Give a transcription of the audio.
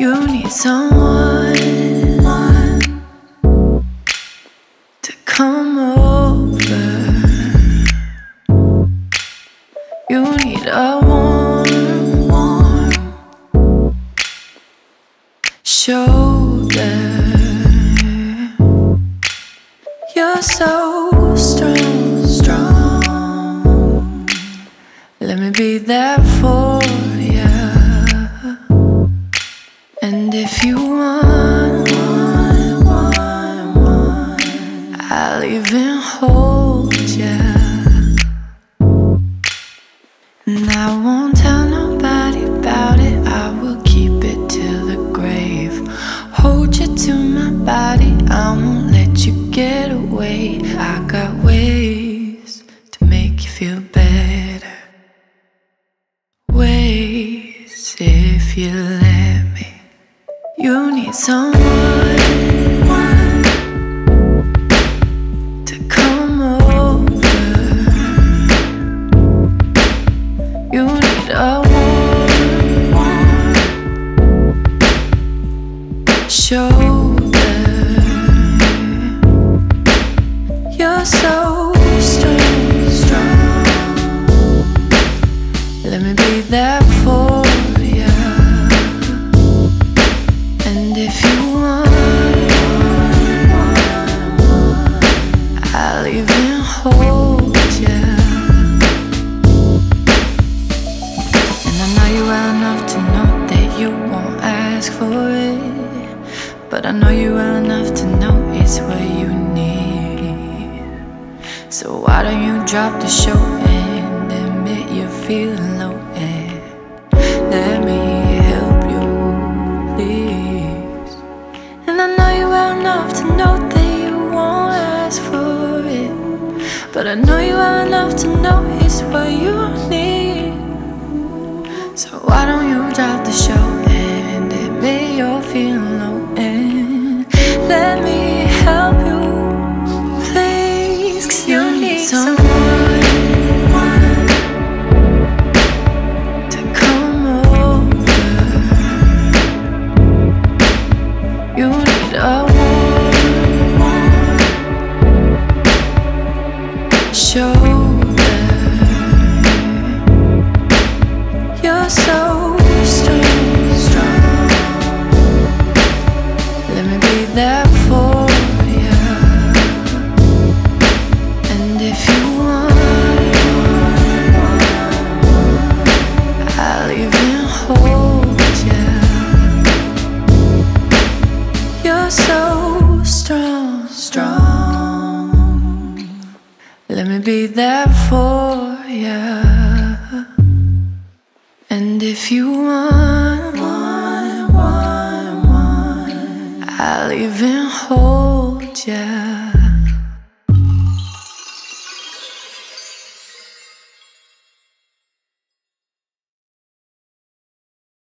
You need someone to come over. You need a warm shoulder. You're so strong. Let me be there for you. And if you want, I'll even hold you. And I won't tell nobody about it. I will keep it till the grave. Hold you to my body, I won't let you get away. I got ways to make you feel better. Ways if you let me. You need someone to come over. You need a warm shoulder. You're so strong. Let me be there for you. And if you want, I'll even hold you. And I know you well enough to know that you won't ask for it, but I know you well enough to know it's what you need. So why don't you drop the show and admit you're feeling low, and let me help you, please. And I know you well enough to know that you won't ask for it, but I know you well enough to know it's what you need. So why don't you drop the show and admit you're feeling low, and let me help you, please. 'Cause you need someone to come over. You need a warm shoulder. You're so strong. Let me be there for you. And if you want, I'll even hold you. You're so strong. Let me be there for you. And if you want, I'll even hold you.